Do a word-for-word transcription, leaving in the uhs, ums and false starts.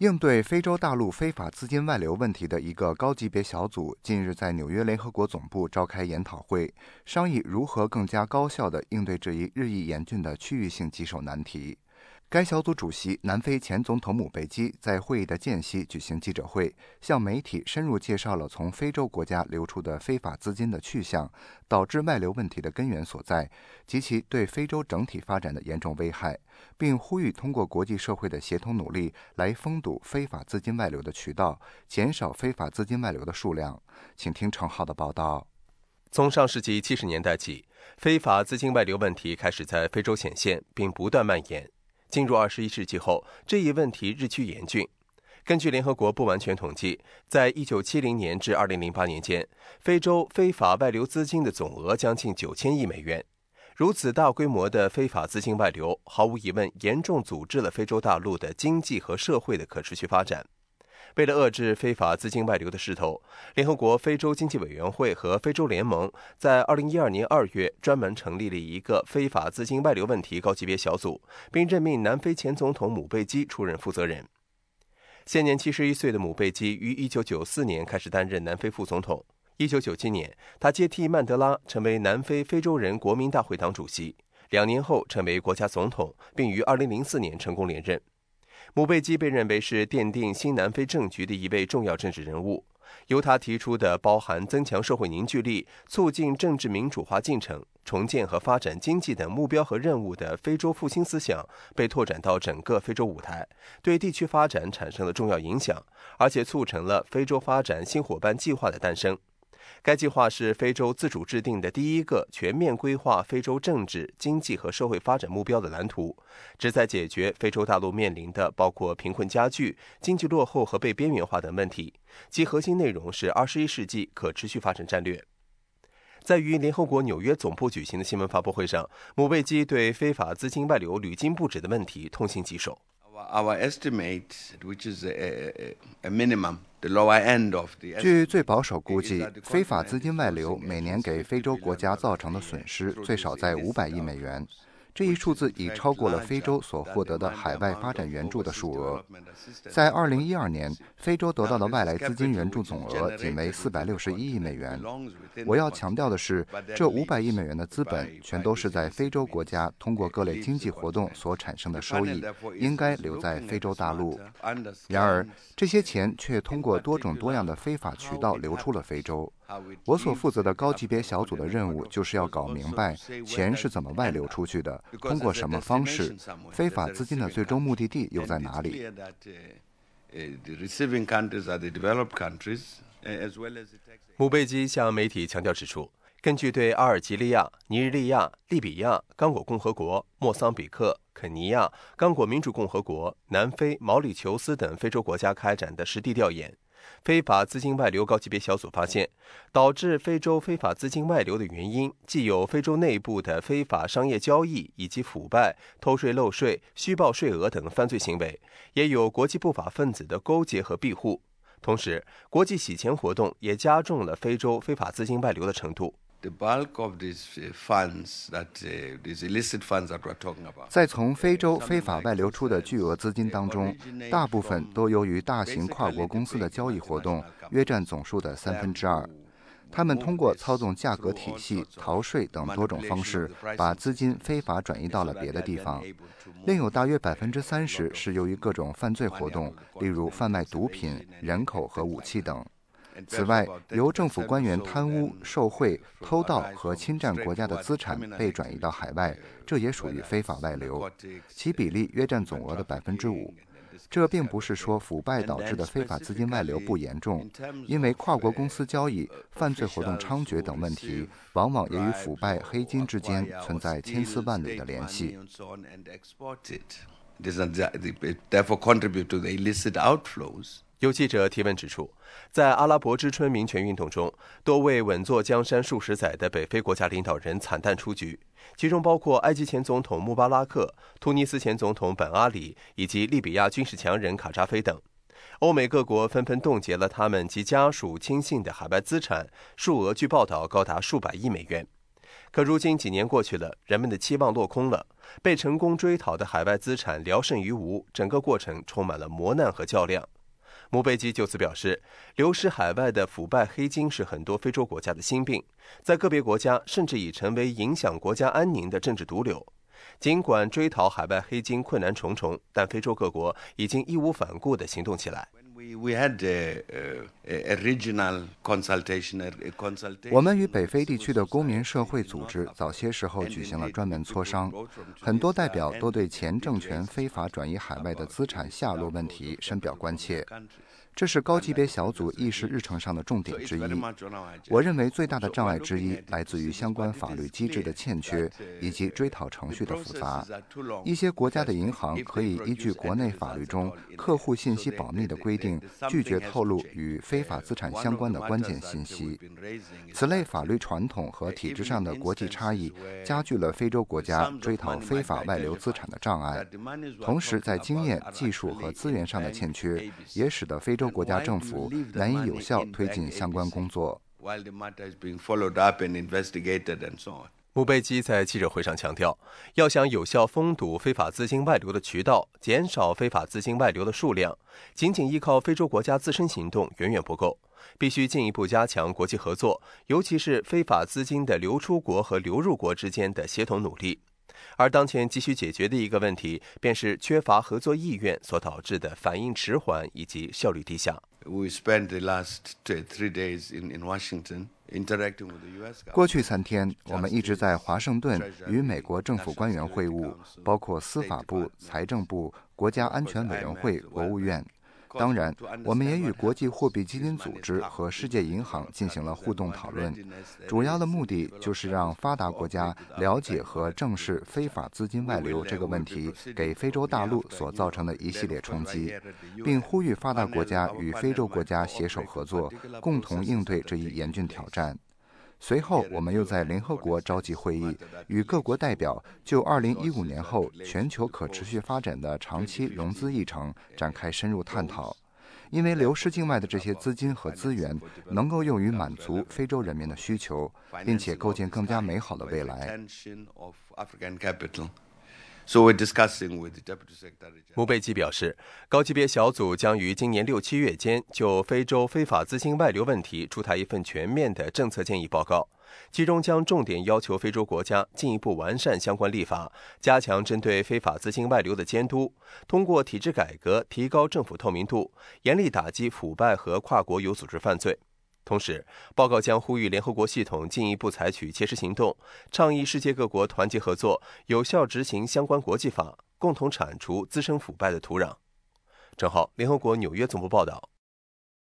应对非洲大陆非法资金外流问题的一个高级别小组近日在纽约联合国总部召开研讨会，商议如何更加高效地应对这一日益严峻的区域性棘手难题。该小组主席南非前总统姆贝基在会议的间隙举行记者会，向媒体深入介绍了从非洲国家流出的非法资金的去向、导致外流问题的根源所在及其对非洲整体发展的严重危害，并呼吁通过国际社会的协同努力来封堵非法资金外流的渠道，减少非法资金外流的数量。请听程浩的报道。 从上世纪七十年代起，非法资金外流问题开始在非洲显现，并不断蔓延。进入二十一世纪后，这一问题日趋严峻。根据联合国不完全统计，在一九七零年至二零零八年间，非洲非法外流资金的总额将近九千亿美元。如此大规模的非法资金外流，毫无疑问严重阻滞了非洲大陆的经济和社会的可持续发展。为了遏制非法资金外流的势头，联合国非洲经济委员会和非洲联盟在二零一二年二月专门成立了一个非法资金外流问题高级别小组，并任命南非前总统姆贝基出任负责人。现年七十一岁的姆贝基于一九九四年开始担任南非副总统。一九九七年，他接替曼德拉成为南非非洲人国民大会党主席，两年后成为国家总统，并于二零零四年成功连任。姆贝基被认为是奠定新南非政局的一位重要政治人物，由他提出的包含增强社会凝聚力、促进政治民主化进程、重建和发展经济等目标和任务的非洲复兴思想被拓展到整个非洲舞台，对地区发展产生了重要影响，而且促成了非洲发展新伙伴计划的诞生。该计划是非洲自主制定的第一个全面规划非洲政治、经济和社会发展目标的蓝图，旨在解决非洲大陆面临的包括贫困加剧、经济落后和被边缘化等问题，其核心内容是二十一世纪可持续发展战略。在于联合国纽约总部举行的新闻发布会上，姆贝基对非法资金外流屡禁不止的问题痛心疾首。 Our estimate, which is a, a minimum, the lower end of the 据最保守估计，非法资金外流每年给非洲国家造成的损失最少在五百亿美元。这一数字已超过了非洲所获得的海外发展援助的数额。在二零一二年，非洲得到的外来资金援助总额仅为四百六十一亿美元。我要强调的是，这五百亿美元的资本全都是在非洲国家通过各类经济活动所产生的收益，应该留在非洲大陆。然而，这些钱却通过多种多样的非法渠道流出了非洲。我所负责的高级别小组的任务就是要搞明白钱是怎么外流出去的，通过什么方式，非法资金的最终目的地又在哪里。 姆贝基向媒体强调指出，根据对阿尔及利亚、尼日利亚、利比亚、刚果共和国、莫桑比克、肯尼亚、刚果民主共和国、南非、毛里求斯等非洲国家开展的实地调研，非法资金外流高级别小组发现，导致非洲非法资金外流的原因既有非洲内部的非法商业交易以及腐败、偷税漏税、虚报税额等犯罪行为，也有国际不法分子的勾结和庇护。同时，国际洗钱活动也加重了非洲非法资金外流的程度。 在从非洲非法外流出的巨额资金当中，大部分都由于大型跨国公司的交易活动，约占总数的三分之二。他们通过操纵价格体系、逃税等多种方式，把资金非法转移到了别的地方。另有大约百分之三十是由于各种犯罪活动，例如贩卖毒品、人口和武器等。此外，由政府官员贪污、受贿、偷盗和侵占国家的资产被转移到海外，这也属于非法外流，其比例约占总额的百分之五。这并不是说腐败导致的非法资金外流不严重，因为跨国公司交易、犯罪活动猖獗等问题，往往也与腐败黑金之间存在千丝万缕的联系。 有记者提问指出，在阿拉伯之春民权运动中，多位稳坐江山数十载的北非国家领导人惨淡出局，其中包括埃及前总统穆巴拉克、突尼斯前总统本阿里以及利比亚军事强人卡扎菲等。欧美各国纷纷冻结了他们及家属亲信的海外资产，数额据报道高达数百亿美元。 可如今几年过去了，人们的期望落空了，被成功追讨的海外资产聊胜于无，整个过程充满了磨难和较量。穆贝基就此表示，流失海外的腐败黑金是很多非洲国家的心病，在个别国家甚至已成为影响国家安宁的政治毒瘤。尽管追讨海外黑金困难重重，但非洲各国已经义无反顾地行动起来。 我们与北非地区的公民社会组织早些时候举行了专门磋商，很多代表都对前政权非法转移海外的资产下落问题深表关切。这是高级别小组议事日程上的重点之一。我认为最大的障碍之一来自于相关法律机制的欠缺以及追讨程序的复杂。一些国家的银行可以依据国内法律中客户信息保密的规定，拒绝透露与非法资产相关的关键信息。此类法律传统和体制上的国际差异，加剧了非洲国家追讨非法外流资产的障碍。同时，在经验、技术和资源上的欠缺，也使得非洲国家政府难以有效推进相关工作。 穆贝基在记者会上强调，要想有效封堵非法资金外流的渠道，减少非法资金外流的数量，仅仅依靠非洲国家自身行动远远不够，必须进一步加强国际合作，尤其是非法资金的流出国和流入国之间的协同努力。而当前急需解决的一个问题，便是缺乏合作意愿所导致的反应迟缓以及效率低下。 过去三天，我们一直在华盛顿与美国政府官员会晤，包括司法部、财政部、国家安全委员会、国务院。当然，我们也与国际货币基金组织和世界银行进行了互动讨论，主要的目的就是让发达国家了解和正视非法资金外流这个问题给非洲大陆所造成的一系列冲击，并呼吁发达国家与非洲国家携手合作，共同应对这一严峻挑战。随后，我们又在联合国召集会议，与各国代表就二零一五年后全球可持续发展的长期融资议程展开深入探讨。因为流失境外的这些资金和资源能够用于满足非洲人民的需求，并且构建更加美好的未来。 穆贝基表示，高级别小组将于今年六七月间就非洲非法资金外流问题出台一份全面的政策建议报告，其中将重点要求非洲国家进一步完善相关立法，加强针对非法资金外流的监督，通过体制改革提高政府透明度，严厉打击腐败和跨国有组织犯罪。同时，报告将呼吁联合国系统进一步采取切实行动，倡议世界各国团结合作，有效执行相关国际法，共同铲除滋生腐败的土壤。郑浩，联合国纽约总部报道。